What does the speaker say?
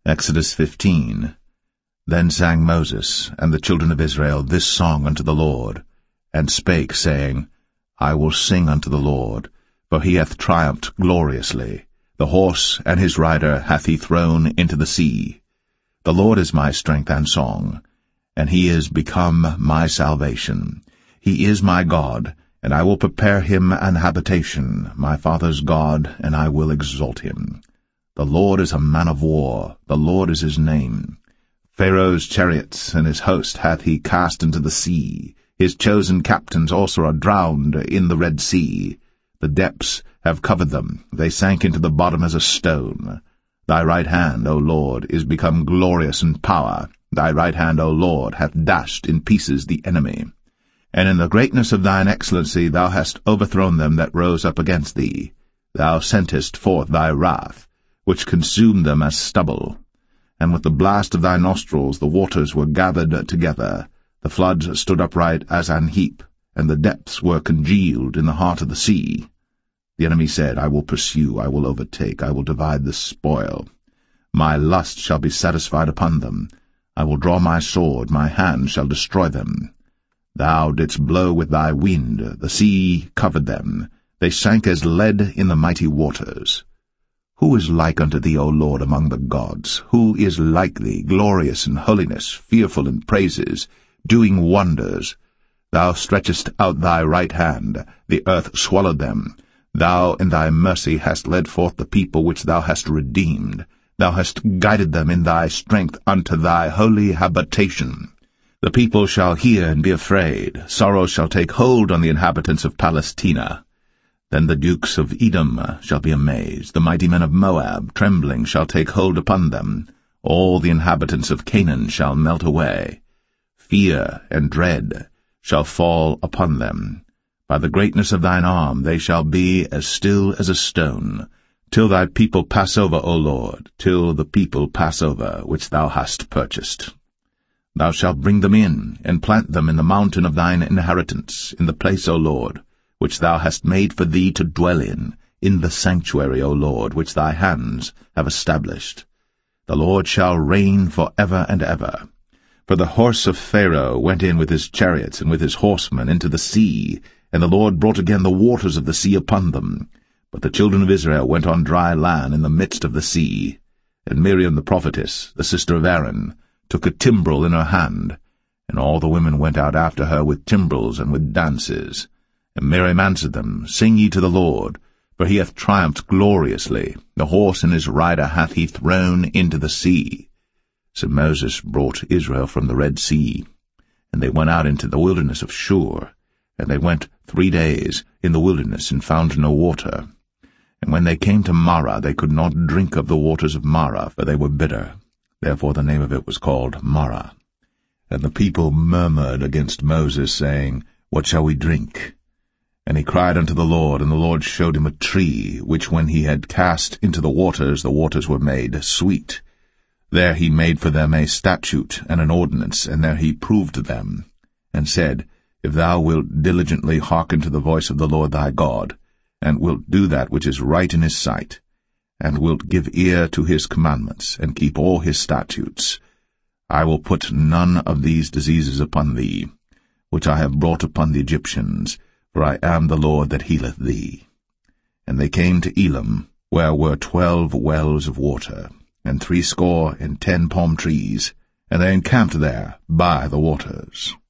Exodus 15. Then sang Moses and the children of Israel this song unto the Lord, and spake, saying, I will sing unto the Lord, for he hath triumphed gloriously. The horse and his rider hath he thrown into the sea. The Lord is my strength and song, and he is become my salvation. He is my God, and I will prepare him an habitation, my father's God, and I will exalt him. The Lord is a man of war, the Lord is his name. Pharaoh's chariots and his host hath he cast into the sea. His chosen captains also are drowned in the Red Sea. The depths have covered them, they sank into the bottom as a stone. Thy right hand, O Lord, is become glorious in power. Thy right hand, O Lord, hath dashed in pieces the enemy. And in the greatness of thine excellency thou hast overthrown them that rose up against thee. Thou sentest forth thy wrath, which consumed them as stubble. And with the blast of thy nostrils the waters were gathered together. The floods stood upright as an heap, and the depths were congealed in the heart of the sea. The enemy said, I will pursue, I will overtake, I will divide the spoil. My lust shall be satisfied upon them. I will draw my sword, my hand shall destroy them. Thou didst blow with thy wind, the sea covered them. They sank as lead in the mighty waters. Who is like unto thee, O Lord, among the gods? Who is like thee, glorious in holiness, fearful in praises, doing wonders? Thou stretchest out thy right hand, the earth swallowed them. Thou in thy mercy hast led forth the people which thou hast redeemed. Thou hast guided them in thy strength unto thy holy habitation. The people shall hear and be afraid. Sorrow shall take hold on the inhabitants of Palestina. Then the dukes of Edom shall be amazed. The mighty men of Moab, trembling, shall take hold upon them. All the inhabitants of Canaan shall melt away. Fear and dread shall fall upon them. By the greatness of thine arm they shall be as still as a stone, till thy people pass over, O Lord, till the people pass over, which thou hast purchased. Thou shalt bring them in, and plant them in the mountain of thine inheritance, in the place, O Lord, which thou hast made for thee to dwell in the sanctuary, O Lord, which thy hands have established. The Lord shall reign for ever and ever. For the horse of Pharaoh went in with his chariots and with his horsemen into the sea, and the Lord brought again the waters of the sea upon them. But the children of Israel went on dry land in the midst of the sea. And Miriam the prophetess, the sister of Aaron, took a timbrel in her hand, and all the women went out after her with timbrels and with dances. And Miriam answered them, Sing ye to the Lord, for he hath triumphed gloriously. The horse and his rider hath he thrown into the sea. So Moses brought Israel from the Red Sea, and they went out into the wilderness of Shur. And they went 3 days in the wilderness, and found no water. And when they came to Marah, they could not drink of the waters of Marah, for they were bitter. Therefore the name of it was called Marah. And the people murmured against Moses, saying, What shall we drink? And he cried unto the Lord, and the Lord showed him a tree, which when he had cast into the waters were made sweet. There he made for them a statute and an ordinance, and there he proved them, and said, If thou wilt diligently hearken to the voice of the Lord thy God, and wilt do that which is right in his sight, and wilt give ear to his commandments, and keep all his statutes, I will put none of these diseases upon thee, which I have brought upon the Egyptians, for I am the Lord that healeth thee. And they came to Elim, where were 12 wells of water, and 70 palm trees, and they encamped there by the waters.